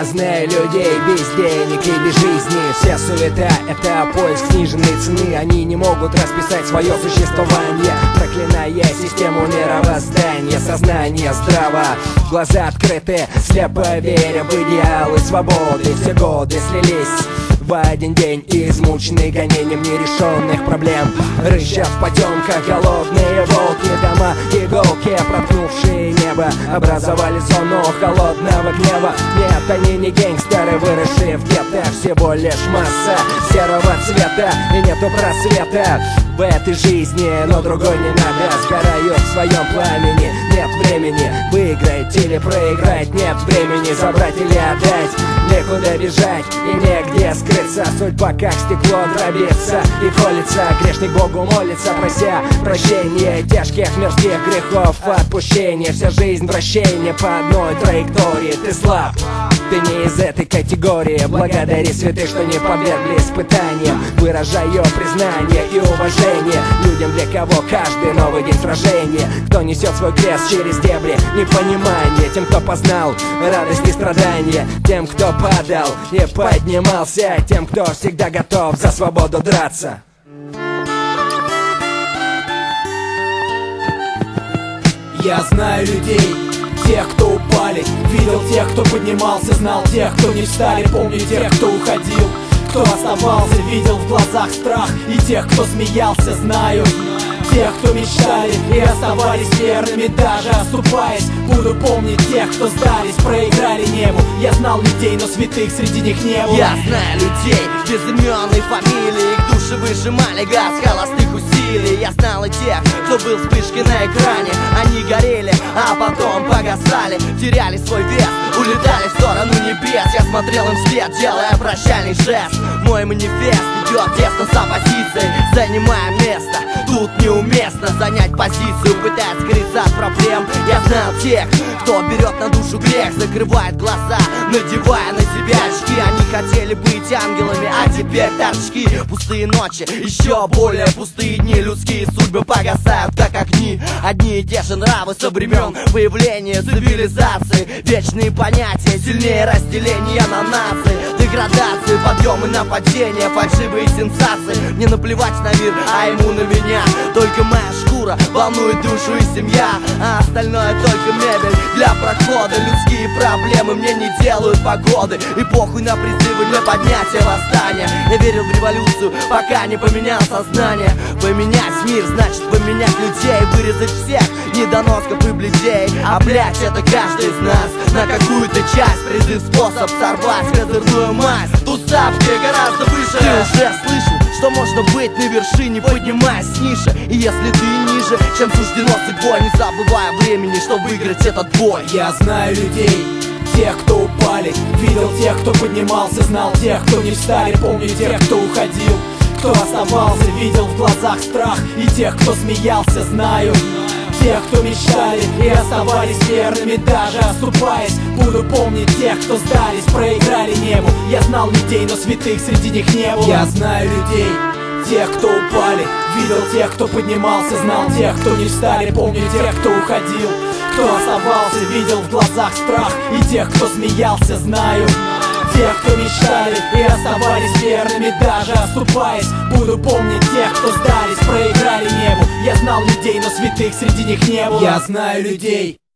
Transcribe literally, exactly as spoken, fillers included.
знаю людей без денег и без жизни. Вся суета — это поиск сниженной цены. Они не могут расписать свое существование, проклиная систему мировоздания. Сознание здраво, глаза открыты, слепо веря в идеалы свободы. Все годы слились в один день, измученный гонением нерешенных проблем. Рычат в потемках голодные волки, дома иголки, проткнувшие небо, образовали зону холодного гнева. Нет, они не гангстеры, выросшие в гетто, всего лишь масса серого цвета, и нету просвета в этой жизни, но другой не надо. Сгорают в своем пламени, нет времени выиграть или проиграть, нет времени забрать или отдать, некуда бежать и негде скрыться. Судьба как стекло дробится и колется, грешник Богу молится, прося прощения тяжких мирских грехов, отпущения. Вся жизнь вращение по одной траектории. Ты слаб, ты не из этой категории. Благодари святых, что не подвергли испытаниям. Выражаю признание и уважение людям, для кого каждый новый день сражения. Кто несет свой крест через дебри непонимания, тем, кто познал радость и страдания, тем, кто падал и поднимался, тем, кто всегда готов за свободу драться. Я знаю людей, тех, кто упали, видел тех, кто поднимался, знал тех, кто не встали, помню тех, кто уходил, кто оставался, видел в глазах страх, и тех, кто смеялся, знаю тех, кто мечтали и оставались верными, даже оступаясь. Буду помнить тех, кто сдались, проиграли небу. Я знал людей, но святых среди них не было. Я знаю людей без имен и фамилий, их души выжимали газ холостых усилий. Я знал и тех, кто был вспышкой на экране. Они горели, а потом погасали, теряли свой вес, улетали в сторону небес. Я смотрел им вслед, делая прощальный жест. Мой манифест идет тесно с оппозицией, занимая место. Тут неуместно занять позицию, пытаясь скрыться от проблем. Я знал тех, кто берет на душу грех, закрывает глаза, надевая на себя очки. Они хотели быть ангелами, а теперь торчки. Пустые ночи, еще более пустые дни. Людские судьбы погасают, как огни. Одни и те же нравы со времен появления цивилизации. Вечные понятия, сильнее разделения на нации. Деградации, подъемы, нападения, фальшивые сенсации. Мне наплевать на мир, а ему на меня. Только моя шкура волнует душу и семья, а остальное только мебель для прохода. Людские проблемы мне не делают погоды, и похуй на призывы для поднятия восстания. Я верил в революцию, пока не поменял сознание. Поменять мир значит поменять людей, вырезать всех недоносков и бледей. А блять, это каждый из нас на какую-то часть. Призыв, способ сорвать козырную мазь. Тусовки гораздо выше. Ты уже слышал, что можно быть на вершине, поднимаясь ниже. И если ты ниже, чем суждено судьбой, не забывая времени, чтобы выиграть этот бой. Я знаю людей, тех, кто упали, видел тех, кто поднимался, знал тех, кто не встали, помню тех, кто уходил, кто оставался, видел в глазах страх, и тех, кто смеялся, знаю тех, кто мечтали и оставались верными, даже оступаясь. Буду помнить тех, кто сдались, проиграли небу. Я знал людей, но святых среди них не было. Я знаю людей, тех, кто упали, видел тех, кто поднимался, знал тех, кто не встали, помню тех, кто уходил, кто оставался, видел в глазах страх, и тех, кто смеялся, знаю тех, кто мечтали и оставались верными, даже оступаясь. Буду помнить тех, кто сдались, проиграли небу. Я знал людей, но святых среди них не было. Я знаю людей.